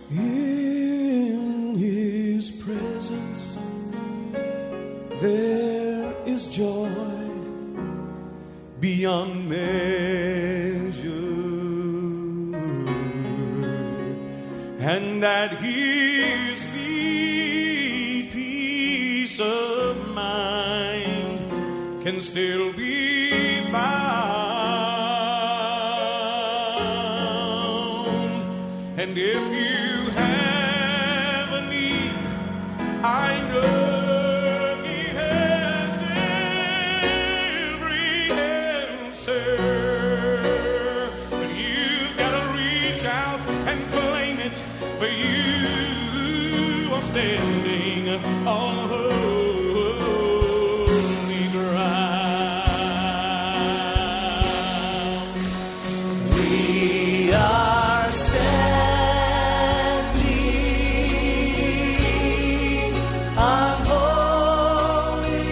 In His presence there is joy beyond measure, and at His feet peace of mind can still be found. And if you have a need, I know He has every answer. But you've got to reach out and claim it, for you are standing on holy ground. We are standing on holy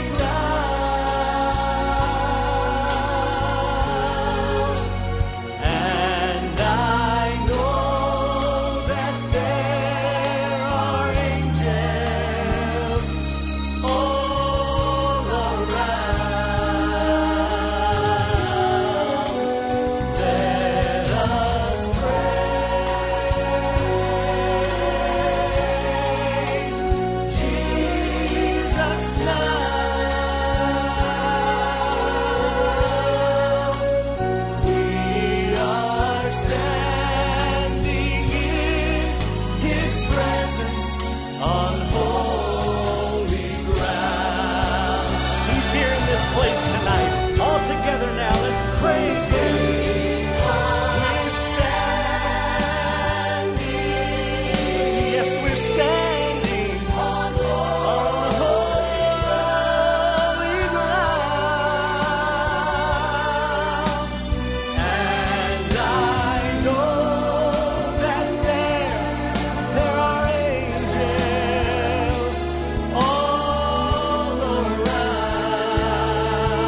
ground, and I know that there are angels all around. Let us praise Jesus now. We are standing in His presence on holy ground. He's here in this place tonight. All together now, let's praise Him. We're standing. Yes, we're standing on holy ground. And I know that there are angels all around.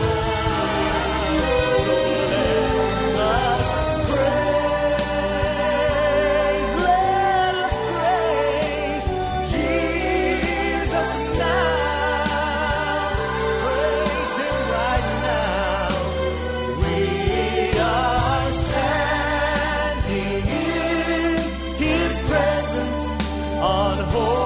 Let us praise Jesus now. Praise Him right now. We are standing in His presence on holy